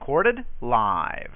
recorded live.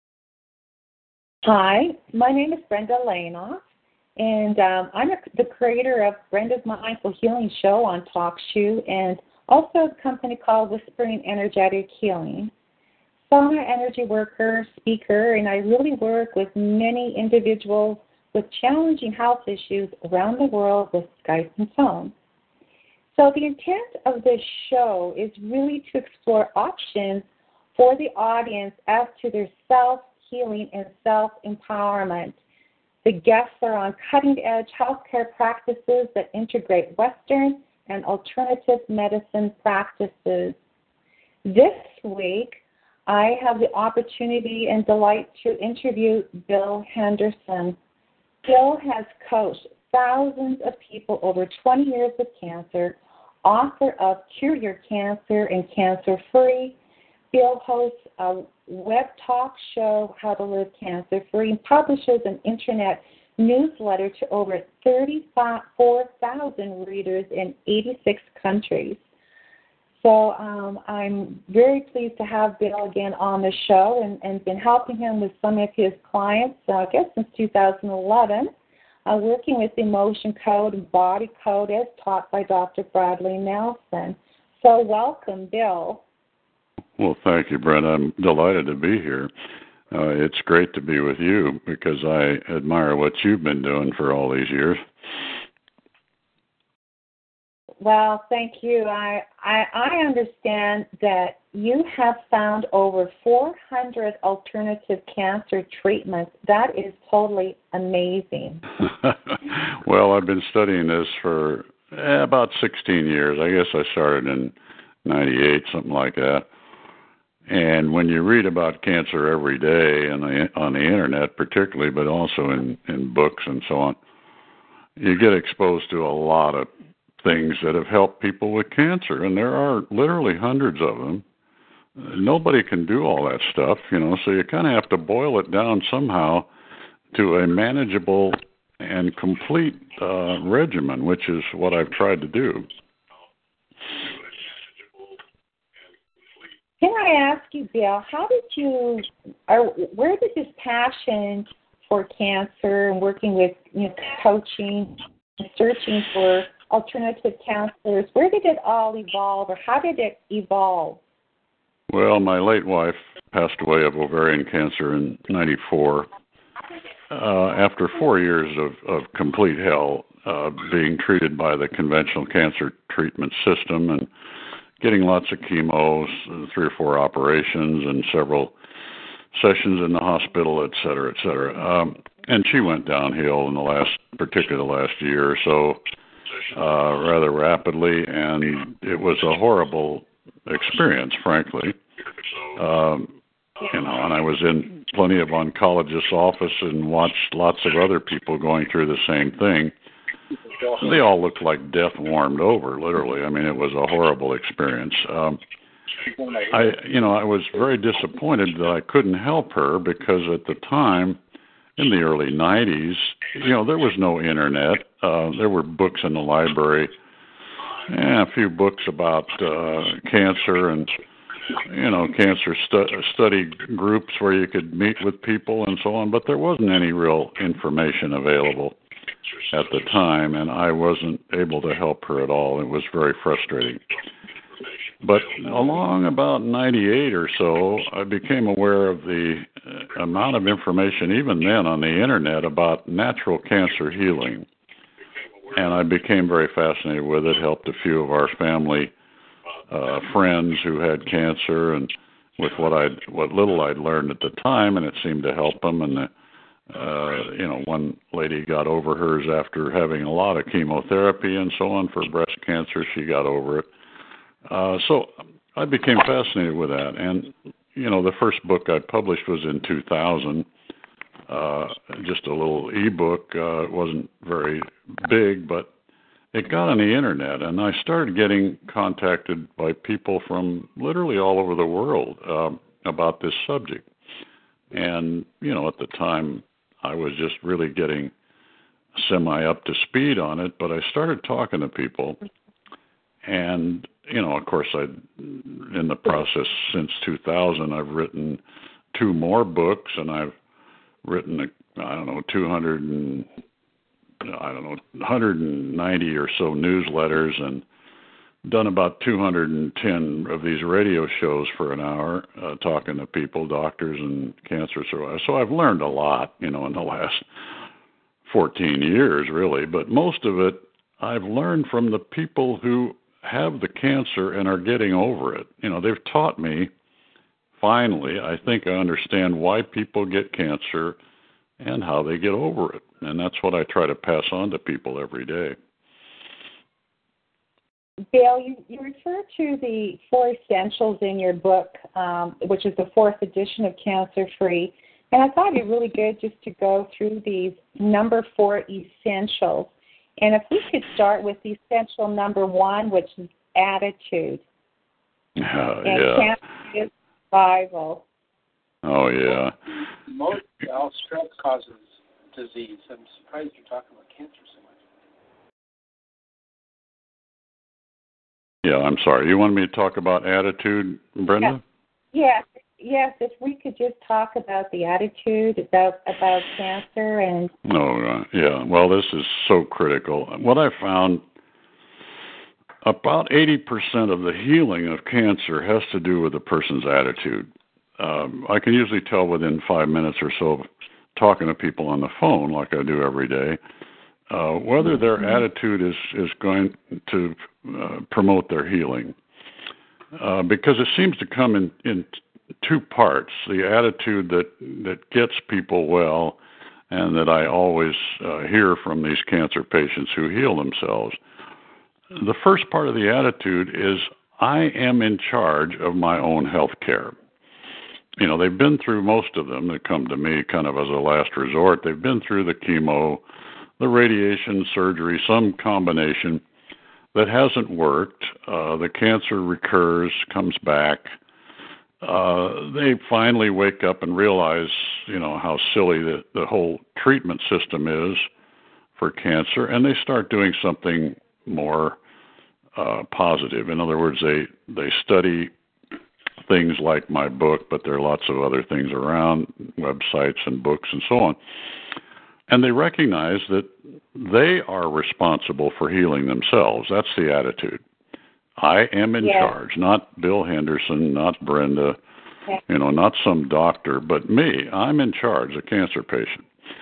Hi, my name is Brenda Lainoff, and I'm the creator of Brenda's Mindful Healing Show on TalkShoe, and also a company called Whispering Energetic Healing. So I'm an energy worker, speaker, and I really work with many individuals with challenging health issues around the world with Skype and phone. So the intent of this show is really to explore options for the audience as to their self-healing and self-empowerment. The guests are on cutting-edge healthcare practices that integrate Western and alternative medicine practices. This week, I have the opportunity and delight to interview Bill Henderson. Bill has coached thousands of people over 20 years with cancer, author of Cure Your Cancer and Cancer Free. Bill hosts a web talk show, How to Live Cancer Free, and publishes an internet newsletter to over 34,000 readers in 86 countries. So I'm very pleased to have Bill again on the show and been helping him with some of his clients, I guess since 2011, working with emotion code and body code as taught by Dr. Bradley Nelson. So welcome, Bill. Well, thank you, Brent. I'm delighted to be here. It's great to be with you because I admire what you've been doing for all these years. Well, thank you. I understand that you have found over 400 alternative cancer treatments. That is totally amazing. Well, I've been studying this for about 16 years. I guess I started in 98, something like that. And when you read about cancer every day on the internet particularly, but also in books and so on, you get exposed to a lot of things that have helped people with cancer, and there are literally hundreds of them. Nobody can do all that stuff, so you kind of have to boil it down somehow to a manageable and complete regimen, which is what I've tried to do. Can I ask you, Bill, where did this passion for cancer and working with coaching and searching for alternative counselors, where did it all evolve, or how did it evolve? Well, my late wife passed away of ovarian cancer in 94. After 4 years of complete hell, being treated by the conventional cancer treatment system and getting lots of chemos, 3 or 4 operations, and several sessions in the hospital, et cetera, et cetera. And she went downhill in the last year or so, rather rapidly, and it was a horrible experience, frankly. And I was in plenty of oncologists' office and watched lots of other people going through the same thing. They all looked like death warmed over, literally. I mean, it was a horrible experience. I was very disappointed that I couldn't help her because at the time, in the early 90s, there was no internet. There were books in the library, a few books about cancer and, cancer study groups where you could meet with people and so on, but there wasn't any real information available at the time, and I wasn't able to help her at all. It was very frustrating. But along about 98 or so, I became aware of the amount of information, even then on the internet, about natural cancer healing. And I became very fascinated with it, helped a few of our family friends who had cancer, and with what little I'd learned at the time, and it seemed to help them. And one lady got over hers after having a lot of chemotherapy and so on for breast cancer. She got over it. So I became fascinated with that. And, the first book I published was in 2000, just a little ebook. It wasn't very big, but it got on the internet, and I started getting contacted by people from literally all over the world about this subject. And, at the time, I was just really getting semi up to speed on it, but I started talking to people, and, of course, I'd in the process since 2000. I've written 2 more books, and I've written 190 or so newsletters, and done about 210 of these radio shows for an hour, talking to people, doctors and cancer survivors. So I've learned a lot, in the last 14 years, really. But most of it I've learned from the people who have the cancer and are getting over it. They've taught me, finally, I think I understand why people get cancer and how they get over it. And that's what I try to pass on to people every day. Bill, you refer to the 4 essentials in your book, which is the 4th edition of Cancer Free. And I thought it'd be really good just to go through these number 4 essentials. And if we could start with essential number 1, which is attitude. Yeah. Cancer is survival. Oh, yeah. Most all stress causes disease. I'm surprised you're talking about cancer so much. Yeah, I'm sorry. You wanted me to talk about attitude, Brenda? Yes. If we could just talk about the attitude about cancer and. Oh, yeah. Well, this is so critical. What I found, about 80% of the healing of cancer has to do with the person's attitude. I can usually tell within 5 minutes or so of talking to people on the phone, like I do every day, whether their attitude is going to promote their healing. Because it seems to come in 2 parts: the attitude that gets people well, and that I always hear from these cancer patients who heal themselves. The first part of the attitude is, I am in charge of my own health care. They've been through, most of them that come to me kind of as a last resort, they've been through the chemo, the radiation, surgery, some combination that hasn't worked. The cancer recurs, comes back. They finally wake up and realize, how silly the whole treatment system is for cancer, and they start doing something more positive. In other words, they study things like my book, but there are lots of other things around, websites and books and so on. And they recognize that they are responsible for healing themselves. That's the attitude. I am in charge, not Bill Henderson, not Brenda, not some doctor, but me. I'm in charge, a cancer patient.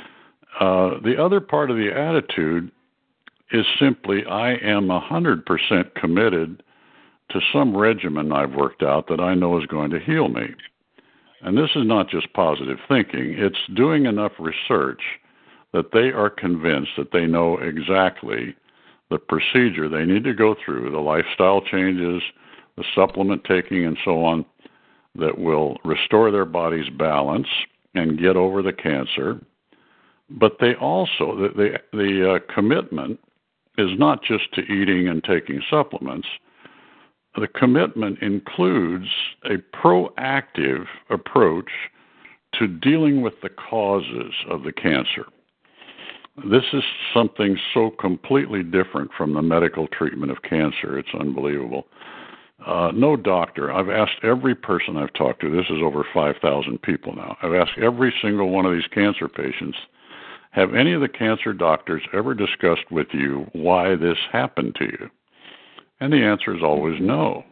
The other part of the attitude is simply, I am 100% committed to some regimen I've worked out that I know is going to heal me. And this is not just positive thinking. It's doing enough research that they are convinced that they know exactly the procedure they need to go through, the lifestyle changes, the supplement taking, and so on, that will restore their body's balance and get over the cancer. But they also, the commitment is not just to eating and taking supplements. The commitment includes a proactive approach to dealing with the causes of the cancer. This is something so completely different from the medical treatment of cancer. It's unbelievable. No doctor, I've asked every person I've talked to, this is over 5,000 people now, I've asked every single one of these cancer patients, have any of the cancer doctors ever discussed with you why this happened to you? And the answer is always no.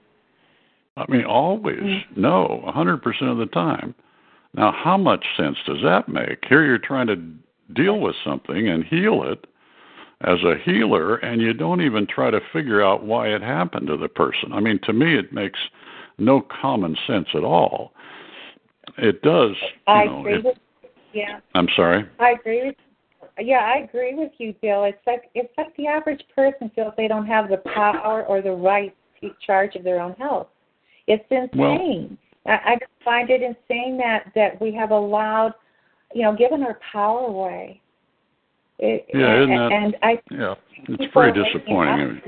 I mean, always no, 100% of the time. Now, how much sense does that make? Here you're trying to deal with something and heal it as a healer, and you don't even try to figure out why it happened to the person. I mean, to me, it makes no common sense at all. It does. I agree with I'm sorry? I agree with I agree with you, Bill. It's like the average person feels they don't have the power or the right to take charge of their own health. It's insane. I just find it insane that we have allowed, given our power away. Isn't that? It's very disappointing.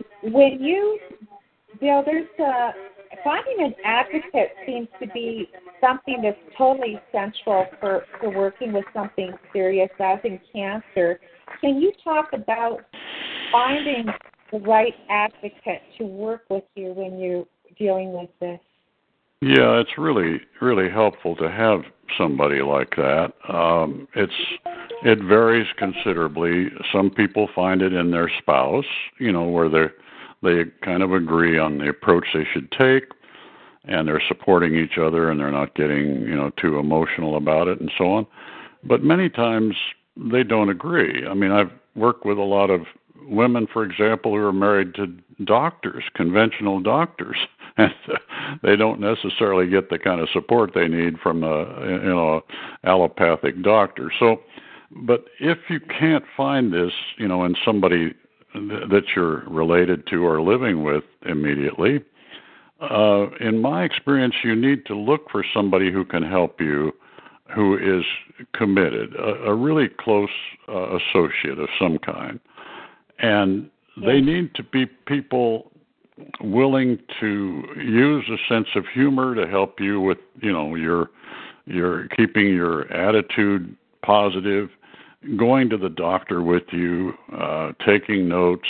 Bill, finding an advocate seems to be something that's totally essential for working with something serious as in cancer. Can you talk about finding the right advocate to work with you when you're dealing with this? Yeah, it's really, really helpful to have somebody like that. It varies considerably. Some people find it in their spouse, where they kind of agree on the approach they should take, and they're supporting each other, and they're not getting, too emotional about it and so on. But many times they don't agree. I mean, I've worked with a lot of women, for example, who are married to doctors, conventional doctors, and they don't necessarily get the kind of support they need from a allopathic doctor. So, but if you can't find this, in somebody that you're related to or living with immediately, in my experience, you need to look for somebody who can help you, who is committed, a really close associate of some kind. And they need to be people willing to use a sense of humor to help you with, your keeping your attitude positive, going to the doctor with you, taking notes,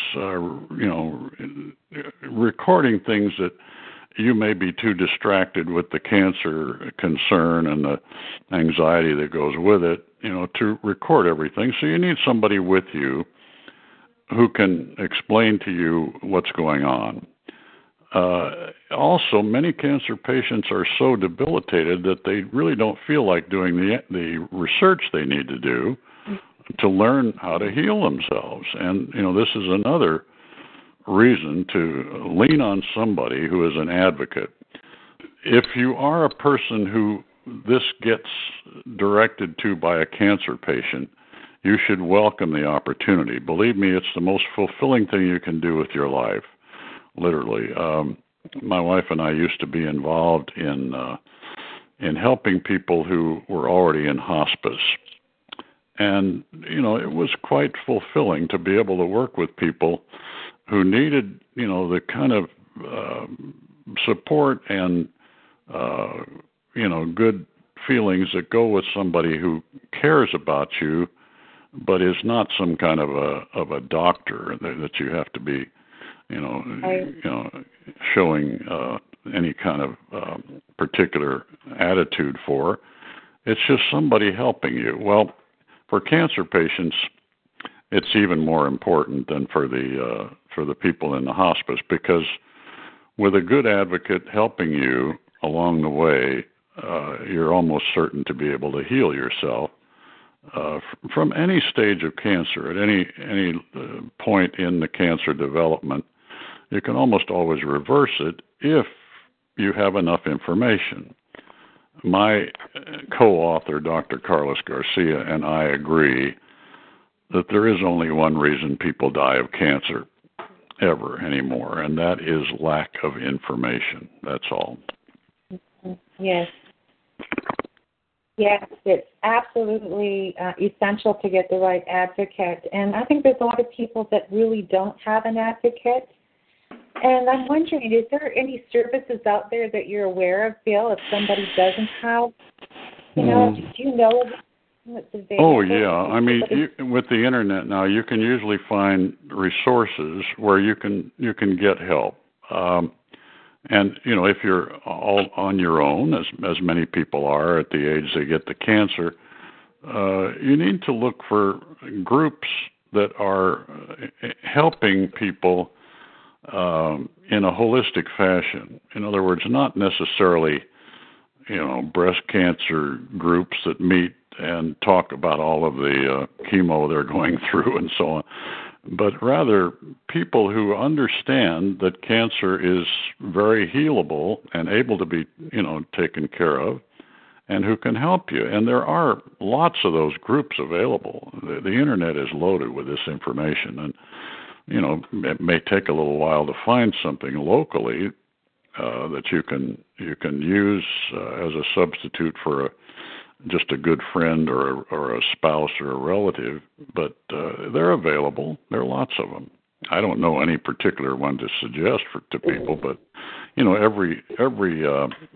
recording things that you may be too distracted with the cancer concern and the anxiety that goes with it, to record everything. So you need somebody with you who can explain to you what's going on. Also, many cancer patients are so debilitated that they really don't feel like doing the research they need to do to learn how to heal themselves. And, this is another reason to lean on somebody who is an advocate. If you are a person who this gets directed to by a cancer patient, you should welcome the opportunity. Believe me, it's the most fulfilling thing you can do with your life, literally. My wife and I used to be involved in helping people who were already in hospice. And, it was quite fulfilling to be able to work with people who needed, the kind of support and, good feelings that go with somebody who cares about you, but is not some kind of a doctor that you have to be, showing any kind of particular attitude for. It's just somebody helping you. Well, for cancer patients, it's even more important than for the people in the hospice, because with a good advocate helping you along the way, you're almost certain to be able to heal yourself from any stage of cancer. At any point in the cancer development, you can almost always reverse it if you have enough information. My co-author, Dr. Carlos Garcia, and I agree that there is only one reason people die of cancer ever anymore, and that is lack of information. That's all. Yes. Yes, it's absolutely essential to get the right advocate. And I think there's a lot of people that really don't have an advocate. And I'm wondering, is there any services out there that you're aware of, Bill, if somebody doesn't have, do you know of that's available? Oh, yeah. I mean, with the Internet now, you can usually find resources where you can get help. And, if you're all on your own, as many people are at the age they get the cancer, you need to look for groups that are helping people in a holistic fashion. In other words, not necessarily, breast cancer groups that meet and talk about all of the chemo they're going through and so on, but rather people who understand that cancer is very healable and able to be, taken care of, and who can help you. And there are lots of those groups available. The Internet is loaded with this information, and it may take a little while to find something locally that you can use as a substitute for just a good friend or a spouse or a relative, but they're available. There are lots of them. I don't know any particular one to suggest to people, but every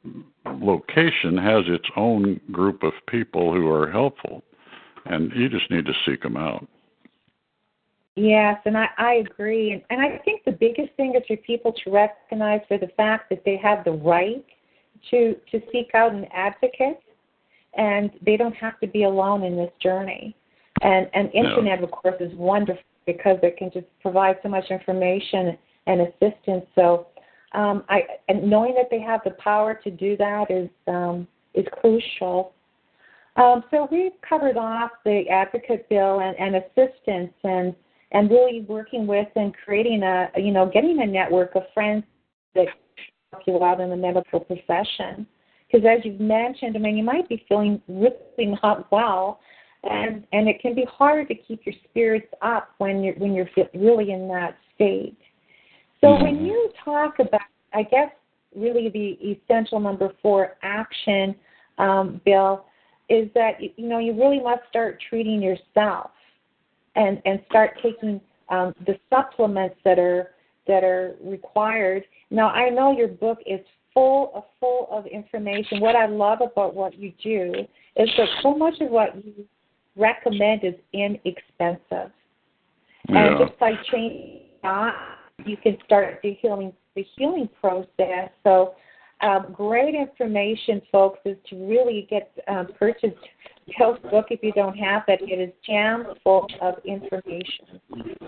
location has its own group of people who are helpful, and you just need to seek them out. Yes, and I agree. And I think the biggest thing is for people to recognize for the fact that they have the right to seek out an advocate, and they don't have to be alone in this journey. And Internet, of course, is wonderful because it can just provide so much information and assistance. So and knowing that they have the power to do that is crucial. So we've covered off the advocate bill and assistance and really working with and creating getting a network of friends that help you out in the medical profession. Because as you've mentioned, I mean, you might be feeling really not well, and it can be hard to keep your spirits up when you're really in that state. So when you talk about, I guess, really the essential number 4 action, Bill, is that you really must start treating yourself and start taking the supplements that are required. Now, I know your book is full of information. What I love about what you do is that so much of what you recommend is inexpensive. Yeah. And just by changing that, you can start the healing process. So great information, folks, is to really get purchased Bill's book if you don't have it. It is jam full of information.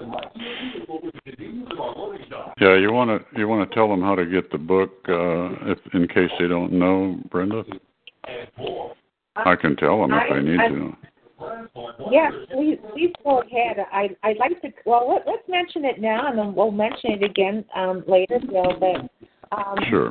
Yeah, you want to tell them how to get the book, in case they don't know, Brenda? I can tell them if they need to. Yeah, please go ahead. I'd like to. Well, let's mention it now, and then we'll mention it again later, Bill. But sure.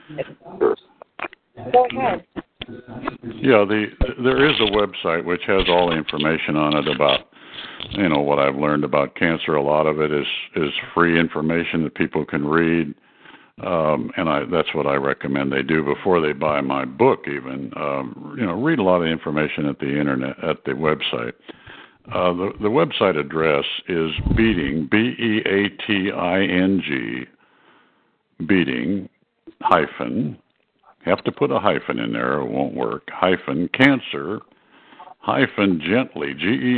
Go ahead. Yeah, there is a website which has all the information on it about, what I've learned about cancer. A lot of it is free information that people can read, and that's what I recommend they do before they buy my book. Even read a lot of information at the internet at the website. The website address is Beating BEATING Beating hyphen. Have to put a hyphen in there, or it won't work. Hyphen cancer hyphen gently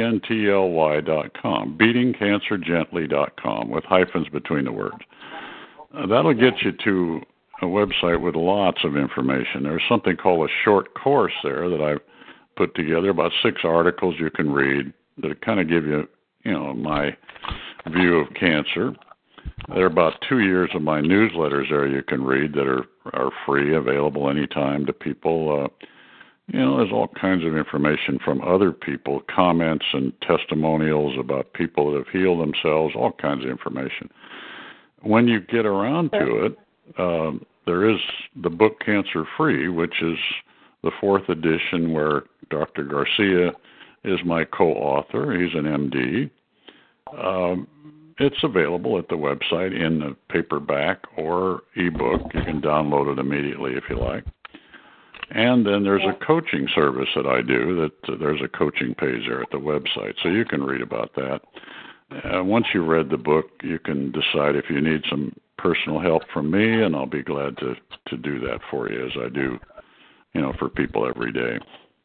GENTLY.com. BeatingCancerGently.com with hyphens between the words. That'll get you to a website with lots of information. There's something called a short course there that I've put together, about 6 articles you can read that kind of give you, my view of cancer. There are about 2 years of my newsletters there you can read that are free, available anytime to people. There's all kinds of information from other people, comments and testimonials about people that have healed themselves, all kinds of information. When you get around to it, there is the book Cancer Free, which is the 4th edition where Dr. Garcia is my co-author. He's an MD. It's available at the website in the paperback or ebook. You can download it immediately if you like. And then there's a coaching service that I do. There's a coaching page there at the website, so you can read about that. Once you've read the book, you can decide if you need some personal help from me, and I'll be glad to do that for you, as I do, for people every day.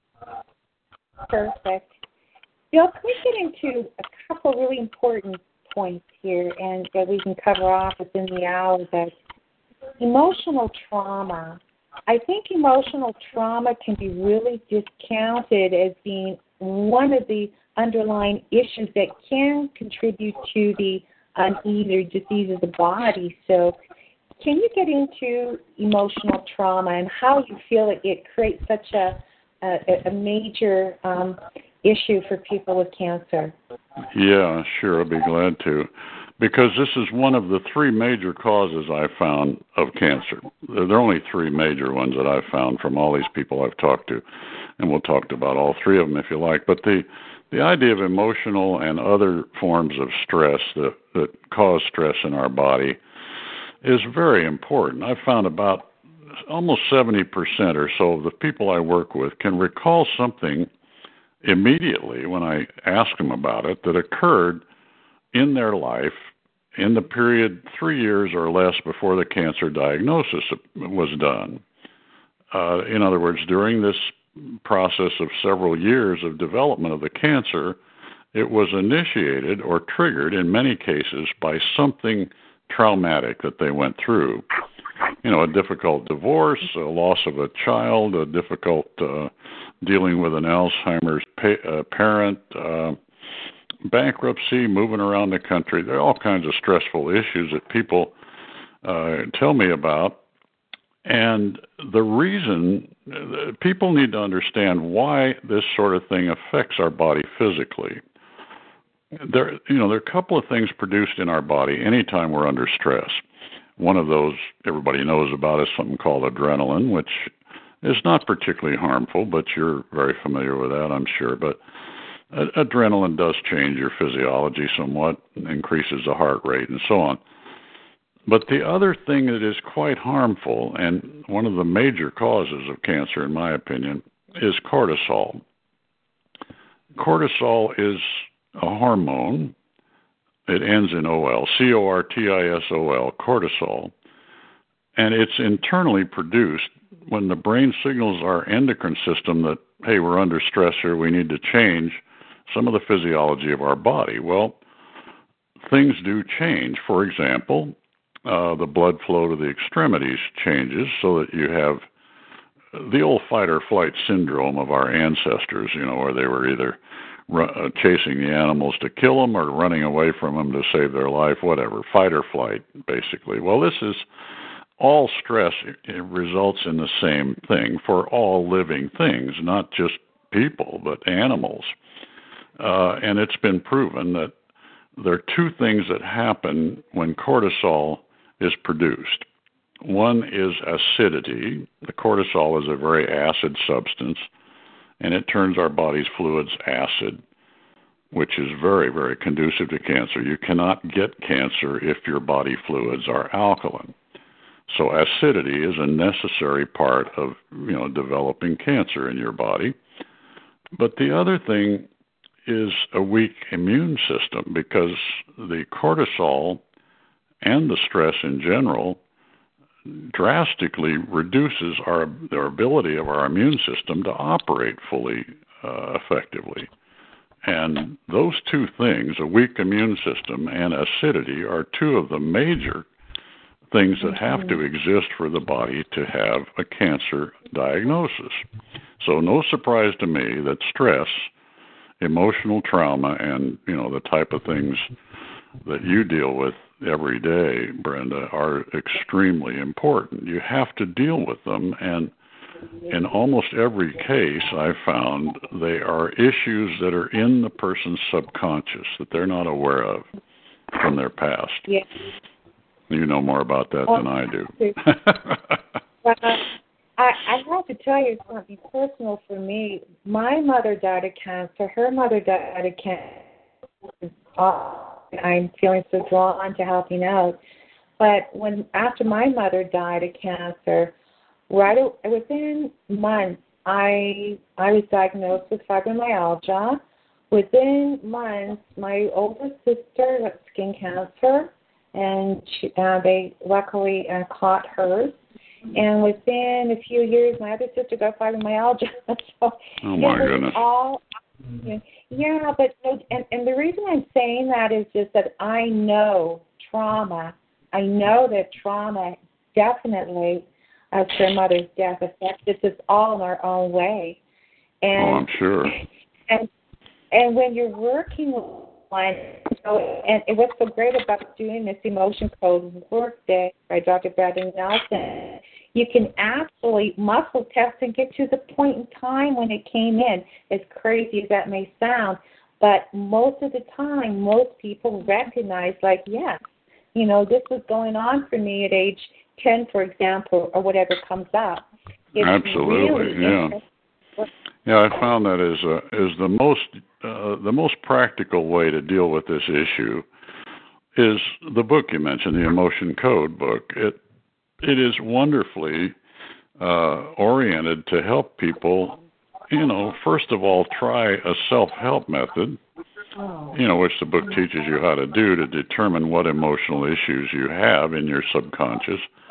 Perfect. Bill, can we get into a couple really important points here, and that we can cover off within the hour? That emotional trauma. I think emotional trauma can be really discounted as being one of the underlying issues that can contribute to the unease or disease of the body. So can you get into emotional trauma and how you feel it creates such a major issue for people with cancer? Yeah, sure, I'll be glad to. Because this is one of the 3 major causes I've found of cancer. There are only 3 major ones that I've found from all these people I've talked to, and we'll talk about all 3 of them if you like. But the idea of emotional and other forms of stress that cause stress in our body is very important. I've found about almost 70% or so of the people I work with can recall something immediately when I ask them about it that occurred in their life in the period 3 years or less before the cancer diagnosis was done. In other words, during this process of several years of development of the cancer, it was initiated or triggered in many cases by something traumatic that they went through. A difficult divorce, a loss of a child, a difficult dealing with an Alzheimer's parent, bankruptcy, moving around the country. There are all kinds of stressful issues that people tell me about. And the reason, people need to understand why this sort of thing affects our body physically. There are a couple of things produced in our body anytime we're under stress. One of those everybody knows about is something called adrenaline, which is not particularly harmful, but you're very familiar with that, I'm sure. But adrenaline does change your physiology somewhat, increases the heart rate and so on. But the other thing that is quite harmful, and one of the major causes of cancer, in my opinion, is cortisol. Cortisol is a hormone. It ends in OL, cortisol, cortisol. And it's internally produced when the brain signals our endocrine system that, hey, we're under stress here, we need to change some of the physiology of our body. Well, things do change. For example, the blood flow to the extremities changes so that you have the old fight or flight syndrome of our ancestors, where they were either chasing the animals to kill them or running away from them to save their life, whatever, fight or flight, basically. Well, this is all stress. It results in the same thing for all living things, not just people, but animals. And it's been proven that there are two things that happen when cortisol is produced. One is acidity. The cortisol is a very acid substance, and it turns our body's fluids acid, which is very, very conducive to cancer. You cannot get cancer if your body fluids are alkaline. So acidity is a necessary part of, developing cancer in your body. But the other thing is a weak immune system, because the cortisol and the stress in general drastically reduces the ability of our immune system to operate fully effectively. And those two things, a weak immune system and acidity, are two of the major things that have to exist for the body to have a cancer diagnosis. So no surprise to me that stress, emotional trauma, and the type of things that you deal with every day, Brenda, are extremely important. You have to deal with them, and in almost every case I've found they are issues that are in the person's subconscious that they're not aware of from their past. Yeah. You know more about that than I do. I have to tell you something personal for me. My mother died of cancer. Her mother died of cancer. I'm feeling so drawn to helping out. But after my mother died of cancer, within months, I was diagnosed with fibromyalgia. Within months, my older sister had skin cancer, and they luckily caught hers. And within a few years, my other sister got fibromyalgia. So oh my goodness! Yeah, but and the reason I'm saying that is just that I know trauma. I know that trauma definitely, as her mother's death, affected us all in our own way. And, I'm sure. And when you're working with one, and what's so great about doing this emotion code work day by Dr. Brandon Nelson, you can actually muscle test and get to the point in time when it came in, as crazy as that may sound. But most of the time, most people recognize, like, yes, this was going on for me at age 10, for example, or whatever comes up. It's absolutely, really Yeah, I found that is the most practical way to deal with this issue is the book you mentioned, the Emotion Code book. It is wonderfully oriented to help people, first of all, try a self-help method, which the book teaches you how to do to determine what emotional issues you have in your subconscious.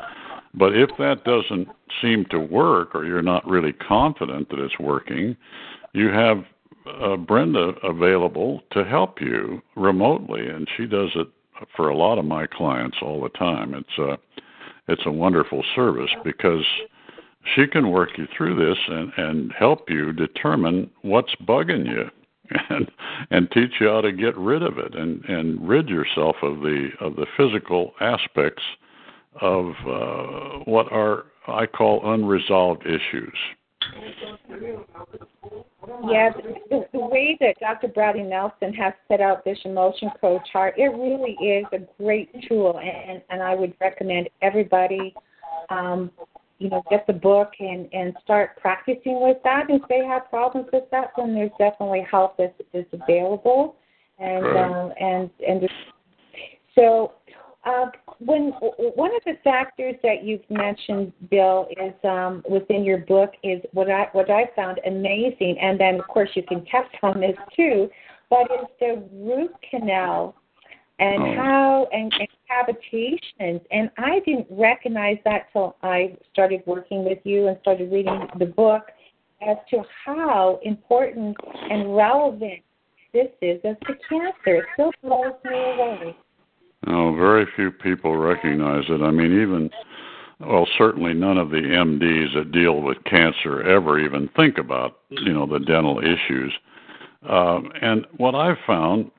But if that doesn't seem to work, or you're not really confident that it's working, you have Brenda available to help you remotely, and she does it for a lot of my clients all the time. It's a wonderful service because she can work you through this and help you determine what's bugging you and teach you how to get rid of it and rid yourself of the physical aspects of what I call unresolved issues. Yeah, the way that Dr. Bradley Nelson has set out this emotion code chart, it really is a great tool, and I would recommend everybody, get the book and start practicing with that. If they have problems with that, then there's definitely help that is available, when one of the factors that you've mentioned, Bill, is within your book is what I found amazing, and then of course you can test on this too, but it's the root canal and how and cavitations, and I didn't recognize that till I started working with you and started reading the book as to how important and relevant this is as to cancer. It still blows me away. No, very few people recognize it. I mean, certainly none of the MDs that deal with cancer ever even think about, the dental issues. And what I've found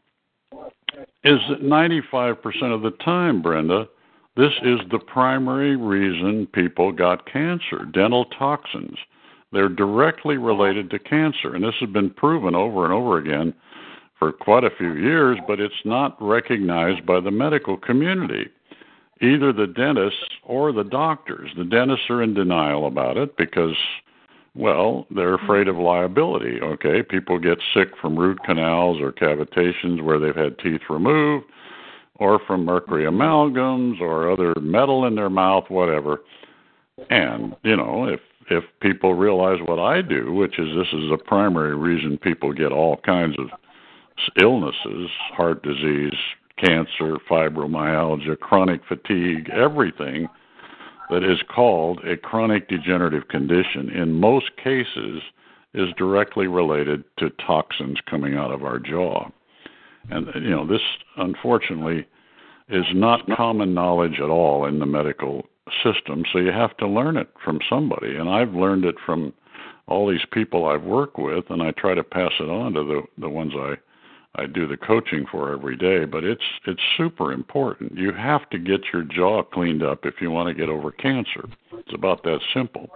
is that 95% of the time, Brenda, this is the primary reason people got cancer, dental toxins. They're directly related to cancer, and this has been proven over and over again for quite a few years, but it's not recognized by the medical community, either the dentists or the doctors. The dentists are in denial about it because, they're afraid of liability, okay? People get sick from root canals or cavitations where they've had teeth removed, or from mercury amalgams or other metal in their mouth, whatever. And, if people realize what I do, which is this is a primary reason people get all kinds of illnesses, heart disease, cancer, fibromyalgia, chronic fatigue, everything that is called a chronic degenerative condition in most cases is directly related to toxins coming out of our jaw. And, this unfortunately is not common knowledge at all in the medical system, so you have to learn it from somebody. And I've learned it from all these people I've worked with, and I try to pass it on to the ones I do the coaching for every day, but it's super important. You have to get your jaw cleaned up if you want to get over cancer. It's about that simple.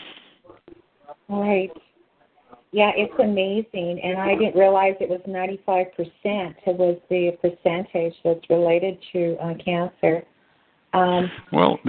Right. Yeah, it's amazing, and I didn't realize it was 95%. It was the percentage that's related to cancer. I'm not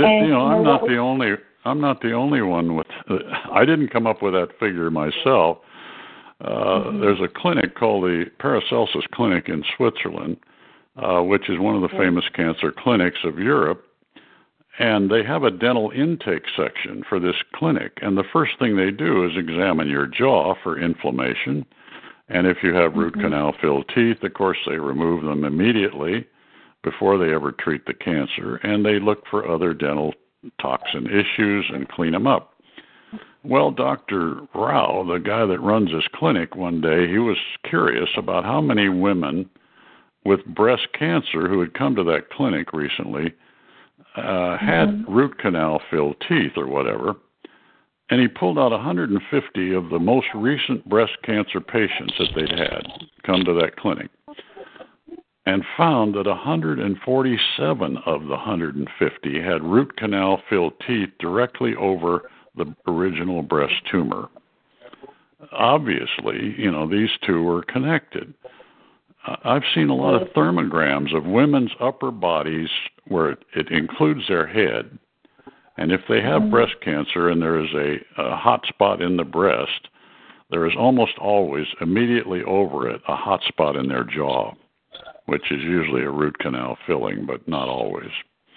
the only one with. I didn't come up with that figure myself. There's a clinic called the Paracelsus Clinic in Switzerland, which is one of the famous cancer clinics of Europe, and they have a dental intake section for this clinic. And the first thing they do is examine your jaw for inflammation, and if you have root canal filled teeth, of course, they remove them immediately before they ever treat the cancer, and they look for other dental toxin issues and clean them up. Well, Dr. Rao, the guy that runs this clinic, one day, he was curious about how many women with breast cancer who had come to that clinic recently had root canal filled teeth or whatever, and he pulled out 150 of the most recent breast cancer patients that they'd had come to that clinic and found that 147 of the 150 had root canal filled teeth directly over the original breast tumor. Obviously, these two were connected. I've seen a lot of thermograms of women's upper bodies where it includes their head. And if they have breast cancer and there is a hot spot in the breast, there is almost always immediately over it a hot spot in their jaw, which is usually a root canal filling, but not always.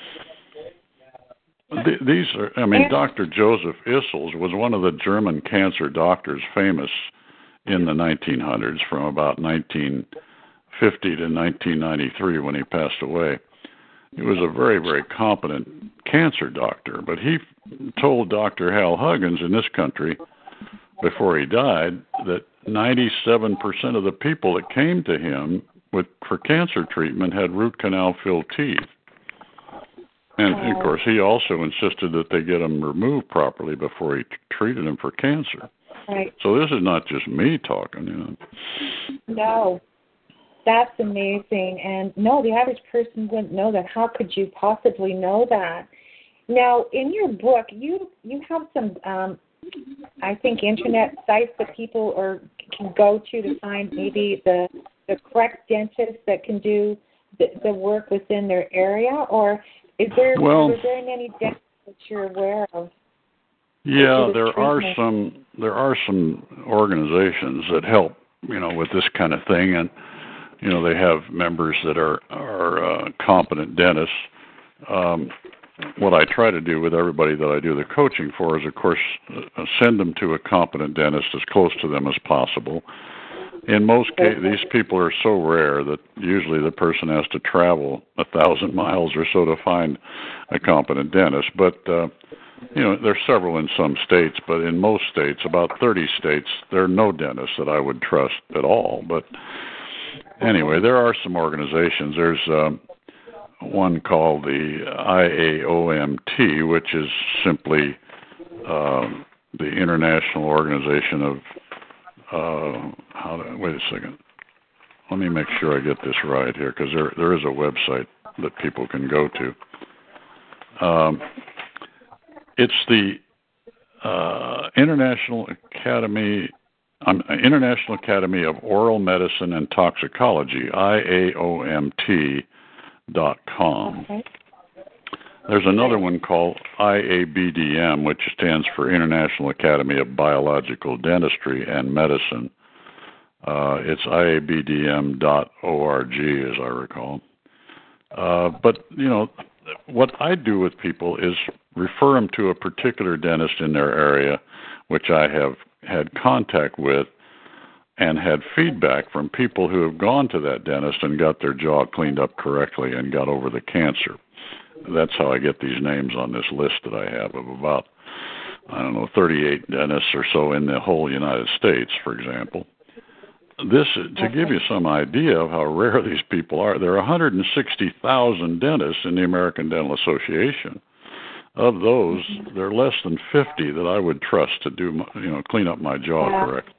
Dr. Joseph Issels was one of the German cancer doctors famous in the 1900s, from about 1950 to 1993 when he passed away. he was a very, very competent cancer doctor, but he told Dr. Hal Huggins in this country before he died that 97% of the people that came to him for cancer treatment had root canal filled teeth. And, of course, he also insisted that they get them removed properly before he treated them for cancer. Right. So this is not just me talking, you know. No, that's amazing. And no, the average person wouldn't know that. How could you possibly know that? Now, in your book, you have some, I think, internet sites that people can go to find maybe the correct dentist that can do the work within their area, or is there any dentists that you're aware of? Yeah, there are some organizations that help, you know, with this kind of thing, and you know they have members that are competent dentists. What I try to do with everybody that I do the coaching for is, of course, send them to a competent dentist as close to them as possible. In most cases, these people are so rare that usually the person has to travel 1,000 miles or so to find a competent dentist. But you know, there's several in some states, but in most states, about 30 states, there are no dentists that I would trust at all. But anyway, there are some organizations. There's one called the IAOMT, which is simply the International Organization of wait a second. Let me make sure I get this right here, because there is a website that people can go to. It's the International Academy of Oral Medicine and Toxicology, IAOMT.com. Okay. There's another one called IABDM, which stands for International Academy of Biological Dentistry and Medicine. It's IABDM.org, as I recall. But, you know, what I do with people is refer them to a particular dentist in their area, which I have had contact with and had feedback from people who have gone to that dentist and got their jaw cleaned up correctly and got over the cancer. That's how I get these names on this list that I have of about, 38 dentists or so in the whole United States, for example. This, to give you some idea of how rare these people are, there are 160,000 dentists in the American Dental Association. Of those, there are less than 50 that I would trust to do, clean up my jaw correctly.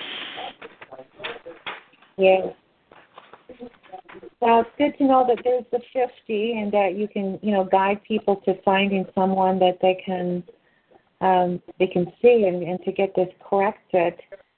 Yes. Well, it's good to know that there's the 50 and that you can, guide people to finding someone that they can see and to get this corrected.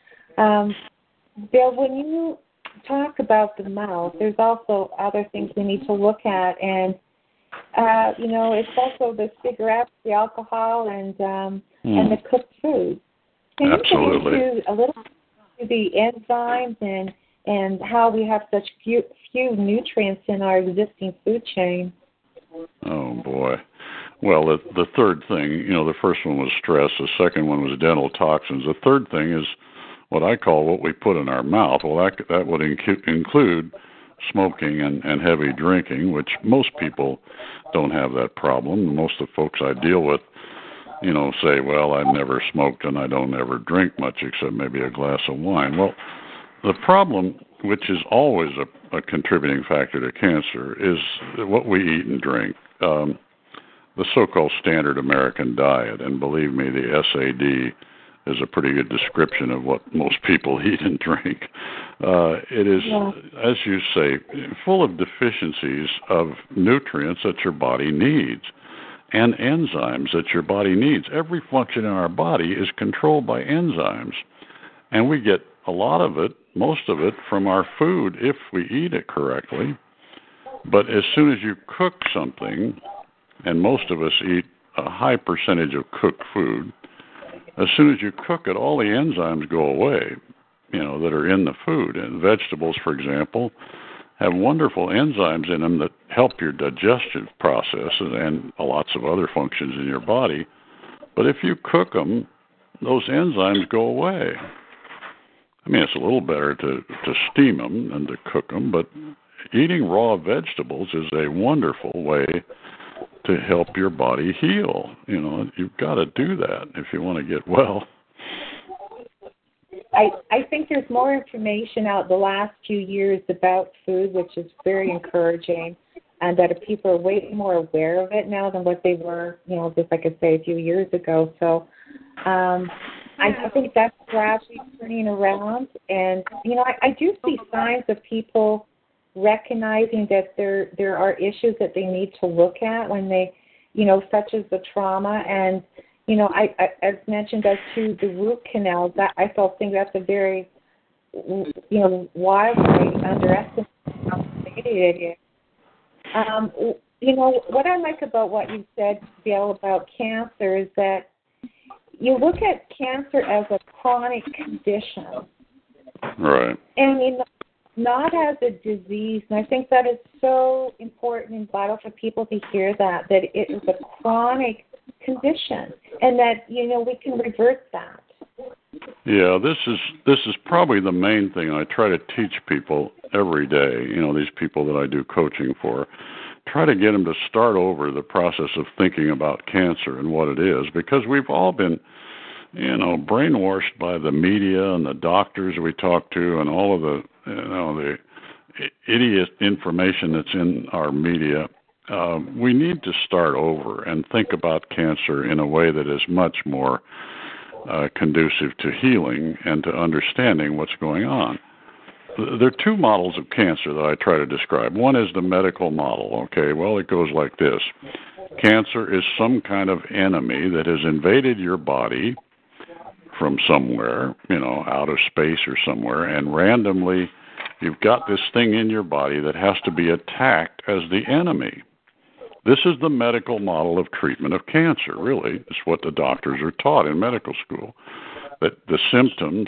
Bill, when you talk about the mouth, there's also other things we need to look at, and it's also the cigarettes, the alcohol, and the cooked food. Can you get into a little to the enzymes and how we have such few nutrients in our existing food chain? Oh, boy. Well, the third thing, the first one was stress. The second one was dental toxins. The third thing is what I call what we put in our mouth. Well, that would include smoking and heavy drinking, which most people don't have that problem. Most of the folks I deal with, say, well, I've never smoked and I don't ever drink much except maybe a glass of wine. Well, the problem, which is always a contributing factor to cancer, is what we eat and drink. The so-called standard American diet, and believe me, the SAD is a pretty good description of what most people eat and drink. It is, as you say, full of deficiencies of nutrients that your body needs and enzymes that your body needs. Every function in our body is controlled by enzymes, and we get a lot of it, most of it, from our food if we eat it correctly. But as soon as you cook something, and most of us eat a high percentage of cooked food, as soon as you cook it, all the enzymes go away, that are in the food. And vegetables, for example, have wonderful enzymes in them that help your digestive process and lots of other functions in your body. But if you cook them, those enzymes go away. I mean, it's a little better to steam them than to cook them, but, eating raw vegetables is a wonderful way to help your body heal. You know, you've got to do that if you want to get well. I think there's more information out the last few years about food, which is very encouraging, and that people are way more aware of it now than what they were, you know, just like I say, a few years ago. So I think that's gradually turning around. And, you know, I do see signs of people recognizing that there are issues that they need to look at when they, you know, such as the trauma. And, you know, I as mentioned as to the root canal, that I still think that's a very, you know, wildly underestimated how complicated it is. You know, what I like about what you said, Bill, about cancer is that you look at cancer as a chronic condition. Right. And you know, not as a disease. And I think that is so important and vital for people to hear that it is a chronic condition and that, you know, we can reverse that. Yeah, this is probably the main thing I try to teach people every day, you know, these people that I do coaching for. Try to get them to start over the process of thinking about cancer and what it is, because we've all been, you know, brainwashed by the media and the doctors we talk to and all of the, you know, the idiot information that's in our media. We need to start over and think about cancer in a way that is much more conducive to healing and to understanding what's going on. There are two models of cancer that I try to describe. One is the medical model, okay? Well, it goes like this. Cancer is some kind of enemy that has invaded your body from somewhere, you know, out of space or somewhere, and randomly you've got this thing in your body that has to be attacked as the enemy. This is the medical model of treatment of cancer, really. It's what the doctors are taught in medical school, that the symptoms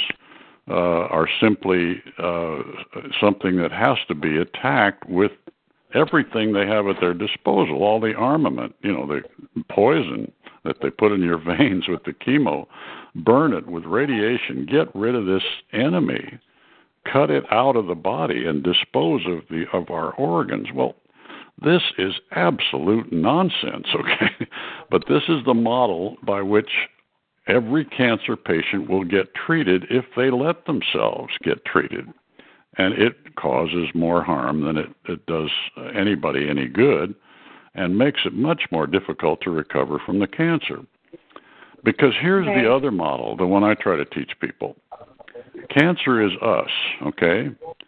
are simply something that has to be attacked with everything they have at their disposal, all the armament, you know, the poison that they put in your veins with the chemo, burn it with radiation, get rid of this enemy, cut it out of the body and dispose of our organs. Well, this is absolute nonsense, okay? But this is the model by which every cancer patient will get treated if they let themselves get treated. And it causes more harm than it does anybody any good and makes it much more difficult to recover from the cancer. Because here's the other model, the one I try to teach people. Cancer is us, okay?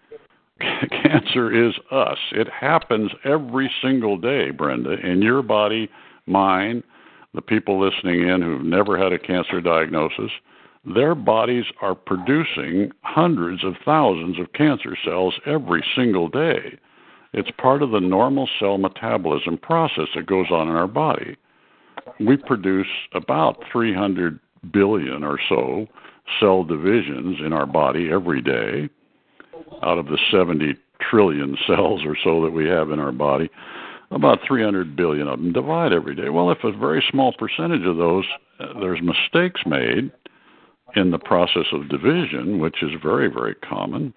Cancer is us. It happens every single day, Brenda, in your body, mine, the people listening in who've never had a cancer diagnosis. Their bodies are producing hundreds of thousands of cancer cells every single day. It's part of the normal cell metabolism process that goes on in our body. We produce about 300 billion or so cell divisions in our body every day out of the 70 trillion cells or so that we have in our body. About 300 billion of them divide every day. Well, if a very small percentage of those, there's mistakes made in the process of division, which is very, very common,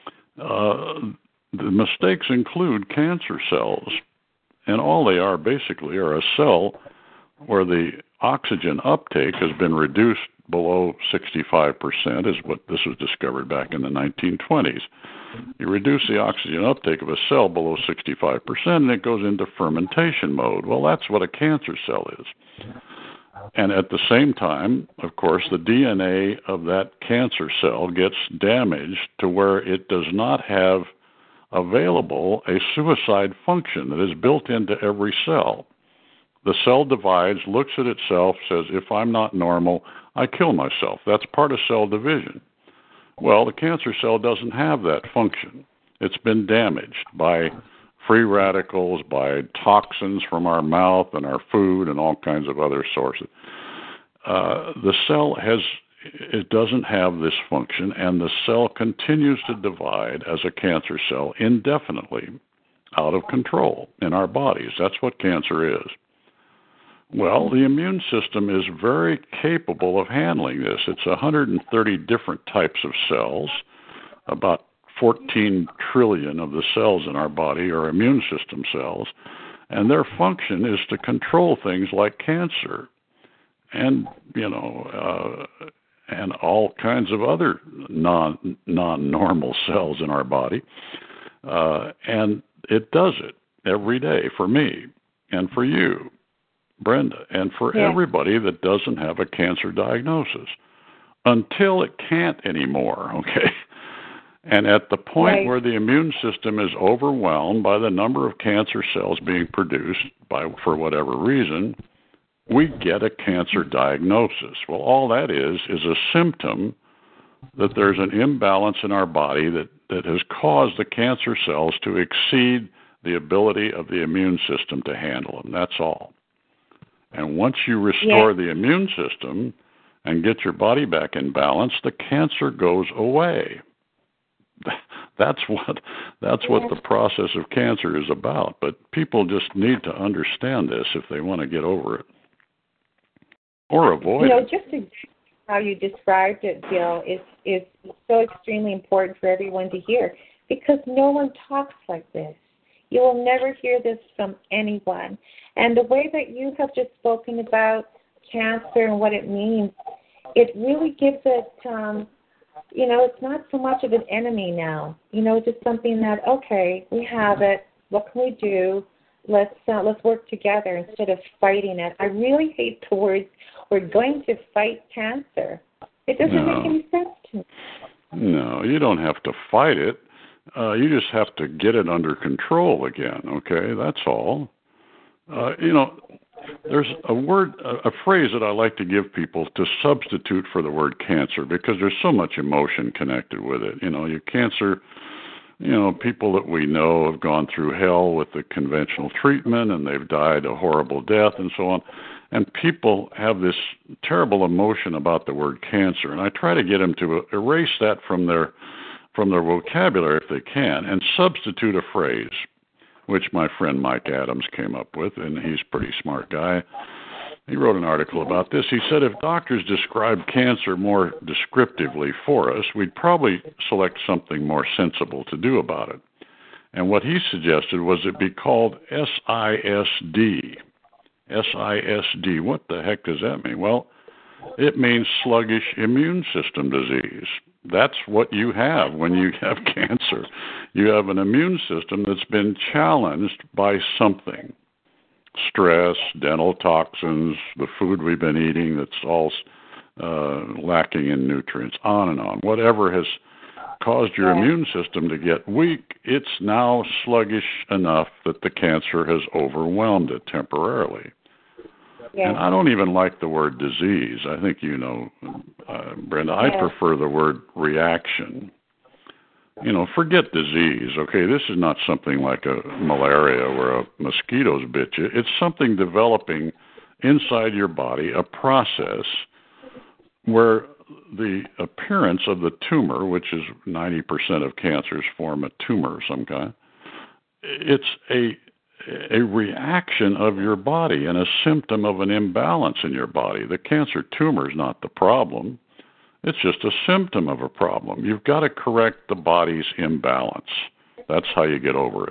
the mistakes include cancer cells. And all they are basically are a cell where the oxygen uptake has been reduced below 65%, is what this was discovered back in the 1920s. You reduce the oxygen uptake of a cell below 65%, and it goes into fermentation mode. Well, that's what a cancer cell is. And at the same time, of course, the DNA of that cancer cell gets damaged to where it does not have available a suicide function that is built into every cell. The cell divides, looks at itself, says, if I'm not normal, I kill myself. That's part of cell division. Well, the cancer cell doesn't have that function. It's been damaged by free radicals, by toxins from our mouth and our food and all kinds of other sources. The cell it doesn't have this function, and the cell continues to divide as a cancer cell indefinitely, out of control in our bodies. That's what cancer is. Well, the immune system is very capable of handling this. It's 130 different types of cells, about 14 trillion of the cells in our body are immune system cells, and their function is to control things like cancer and, and all kinds of other non-normal cells in our body. And it does it every day for me and for you, Brenda, and for everybody that doesn't have a cancer diagnosis until it can't anymore, okay? And at the point where the immune system is overwhelmed by the number of cancer cells being produced for whatever reason, we get a cancer diagnosis. Well, all that is a symptom that there's an imbalance in our body that has caused the cancer cells to exceed the ability of the immune system to handle them. That's all. And once you restore the immune system and get your body back in balance, the cancer goes away. That's what the process of cancer is about. But people just need to understand this if they want to get over it or avoid it. Just how you described it, Bill, is so extremely important for everyone to hear, because no one talks like this. You will never hear this from anyone. And the way that you have just spoken about cancer and what it means, it really gives it, it's not so much of an enemy now. Just something that, okay, we have it. What can we do? Let's work together instead of fighting it. I really hate the words, we're going to fight cancer. It doesn't make any sense to me. No, you don't have to fight it. You just have to get it under control again, okay? That's all. There's a phrase that I like to give people to substitute for the word cancer, because there's so much emotion connected with it. Your cancer, people that we know have gone through hell with the conventional treatment, and they've died a horrible death and so on. And people have this terrible emotion about the word cancer, and I try to get them to erase that from their vocabulary if they can, and substitute a phrase, which my friend Mike Adams came up with, and he's a pretty smart guy. He wrote an article about this. He said if doctors described cancer more descriptively for us, we'd probably select something more sensible to do about it. And what he suggested was it be called SISD. SISD. What the heck does that mean? Well, it means sluggish immune system disease. That's what you have when you have cancer. You have an immune system that's been challenged by something. Stress, dental toxins, the food we've been eating that's all lacking in nutrients, on and on. Whatever has caused your immune system to get weak, it's now sluggish enough that the cancer has overwhelmed it temporarily. Yeah. And I don't even like the word disease. I think Brenda, I prefer the word reaction. Forget disease, okay? This is not something like a malaria where a mosquito's bit you. It's something developing inside your body, a process where the appearance of the tumor, which is 90% of cancers form a tumor of some kind, it's a reaction of your body and a symptom of an imbalance in your body. The cancer tumor is not the problem. It's just a symptom of a problem. You've got to correct the body's imbalance. That's how you get over it.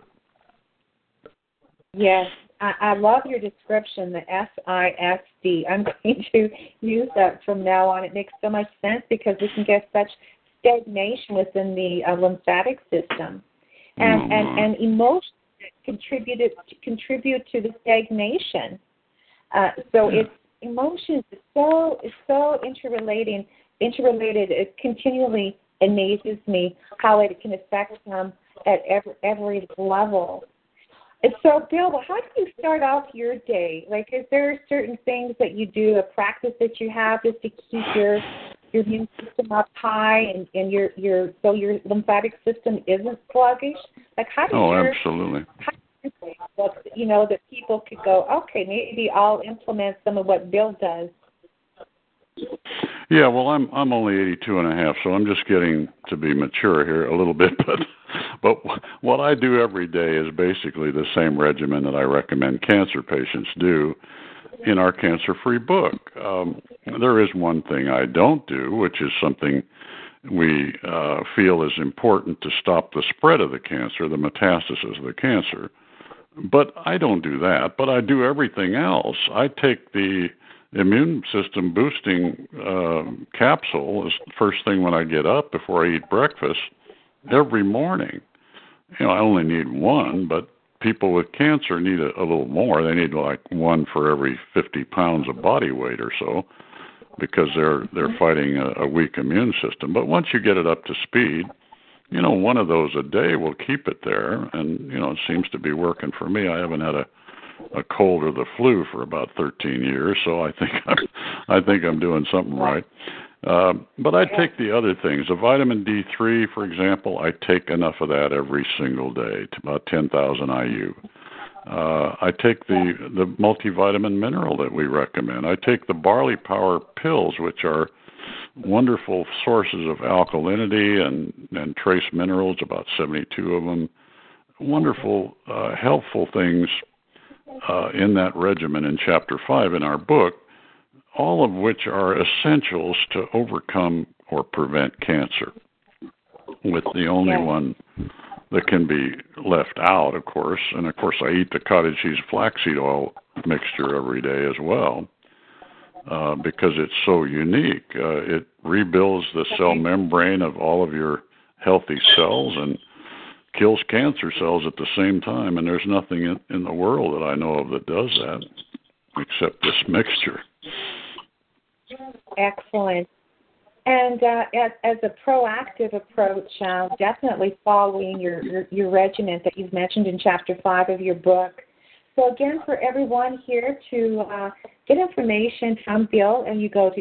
Yes, I love your description, the SISD. I'm going to use that from now on. It makes so much sense because we can get such stagnation within the lymphatic system. And emotions contribute to the stagnation. So it's emotions is so interrelated. It continually amazes me how it can affect them at every level. And so, Bill, how do you start off your day? Like, is there certain things that you do, a practice that you have just to keep your immune system up high and your lymphatic system isn't sluggish? Like, how do absolutely. That people could go, okay, maybe I'll implement some of what Bill does. Yeah, well, I'm only 82 and a half, so I'm just getting to be mature here a little bit. But what I do every day is basically the same regimen that I recommend cancer patients do in our cancer-free book. There is one thing I don't do, which is something we feel is important to stop the spread of the cancer, the metastasis of the cancer. But I don't do that, but I do everything else. I take the immune system boosting capsule as first thing when I get up before I eat breakfast every morning. I only need one, but people with cancer need a little more. They need like one for every 50 pounds of body weight or so, because they're fighting a weak immune system. But once you get it up to speed, one of those a day will keep it there, and it seems to be working for me. I haven't had a cold or the flu for about 13 years, so I think I'm doing something right. But I take the other things. The vitamin D3, for example, I take enough of that every single day, to about 10,000 IU. I take the multivitamin mineral that we recommend. I take the Barley Power pills, which are wonderful sources of alkalinity and trace minerals, about 72 of them. Wonderful, helpful things in that regimen in Chapter 5 in our book, all of which are essentials to overcome or prevent cancer, with the only one that can be left out, of course. And, of course, I eat the cottage cheese flaxseed oil mixture every day as well, because it's so unique. It rebuilds the cell membrane of all of your healthy cells and kills cancer cells at the same time. And there's nothing in the world that I know of that does that except this mixture. Excellent. And as a proactive approach, definitely following your regimen that you've mentioned in Chapter 5 of your book. So again, for everyone here to get information from Bill, and you go to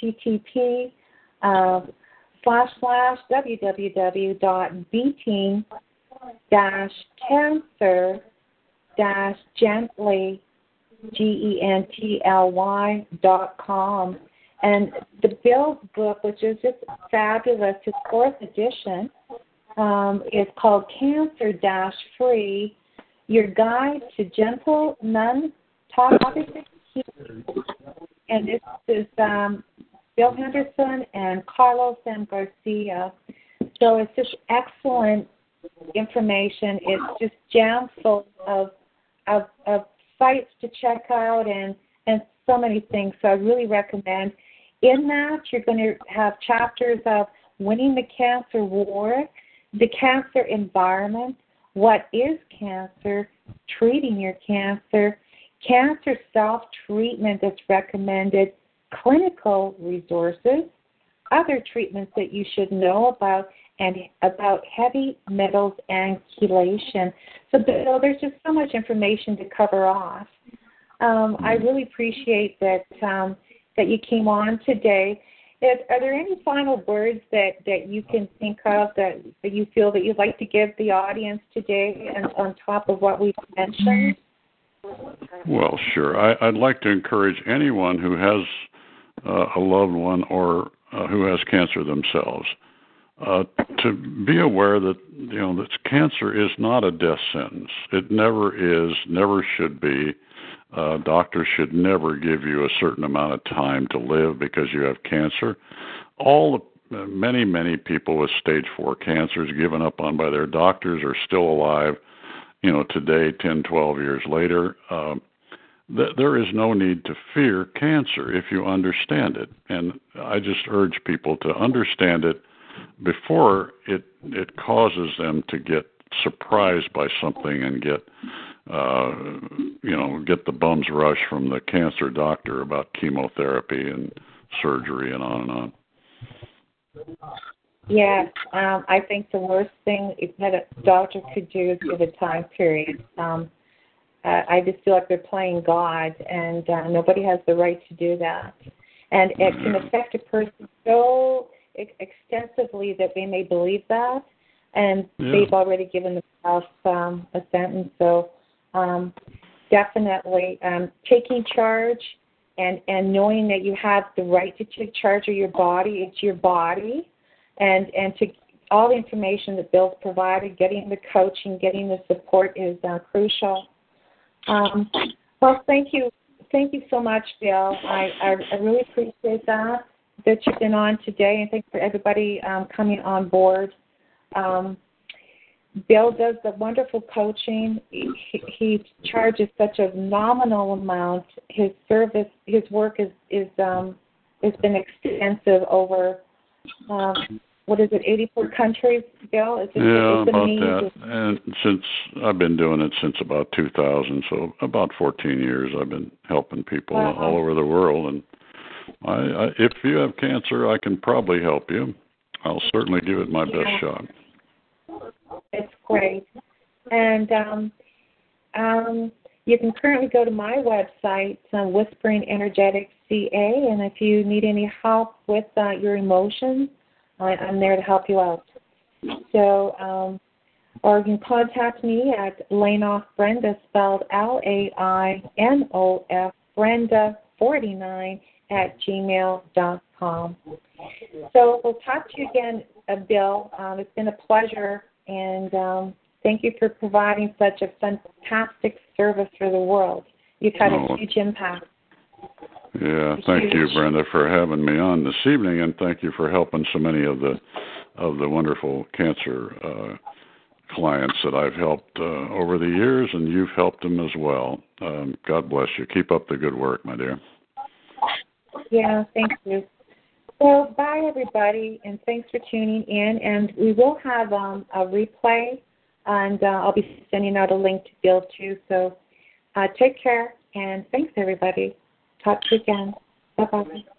http://www.beating-gently.com. And the Bill's book, which is just fabulous, his 4th edition, is called Cancer-Free, Your Guide to Gentle, Non-Toxic Healing. And this is Bill Henderson and Carlos M. Garcia. So it's just excellent information. It's just jam full of sites to check out and so many things. So I really recommend. In that, you're going to have chapters of winning the cancer war, the cancer environment, what is cancer, treating your cancer self-treatment that's recommended, clinical resources, other treatments that you should know about, and about heavy metals and chelation. So there's just so much information to cover off. I really appreciate that you came on today. Are there any final words that you can think of that you feel that you'd like to give the audience today, and on top of what we've mentioned? Well, sure. I'd like to encourage anyone who has a loved one or who has cancer themselves to be aware that that cancer is not a death sentence. It never is, never should be. Doctors should never give you a certain amount of time to live because you have cancer. Many people with stage 4 cancers given up on by their doctors are still alive, today, 10, 12 years later. There is no need to fear cancer if you understand it. And I just urge people to understand it before it causes them to get surprised by something and get the bum's rush from the cancer doctor about chemotherapy and surgery and on and on. Yes, I think the worst thing that a doctor could do is give a time period. I just feel like they're playing God, and nobody has the right to do that. And it can affect a person so extensively that they may believe that, and they've already given themselves a sentence. So definitely taking charge and knowing that you have the right to take charge of your body. It's your body. And to all the information that Bill's provided, getting the coaching, getting the support is crucial. Well, thank you so much, Bill. I really appreciate that. that you've been on today, and thanks for everybody coming on board. Bill does the wonderful coaching. He charges such a nominal amount. His work is has been extensive over 84 countries, Bill? About that. And since I've been doing it since about 2000, so about 14 years, I've been helping people all over the world. And if you have cancer, I can probably help you. I'll certainly give it my best shot. It's great. And you can currently go to my website, Whispering Energetics CA, and if you need any help with your emotions, I'm there to help you out. So, or you can contact me at Lainoff Brenda, spelled LAINOF, Brenda49 @gmail.com. So we'll talk to you again, Bill. It's been a pleasure, and thank you for providing such a fantastic service for the world. You've had a huge impact. Yeah, thank you, Brenda, for having me on this evening, and thank you for helping so many of the wonderful cancer clients that I've helped over the years, and you've helped them as well. God bless you. Keep up the good work, my dear. Yeah, thank you. So, bye, everybody, and thanks for tuning in. And we will have a replay, and I'll be sending out a link to Bill, too. So take care, and thanks, everybody. Talk to you again. Bye-bye.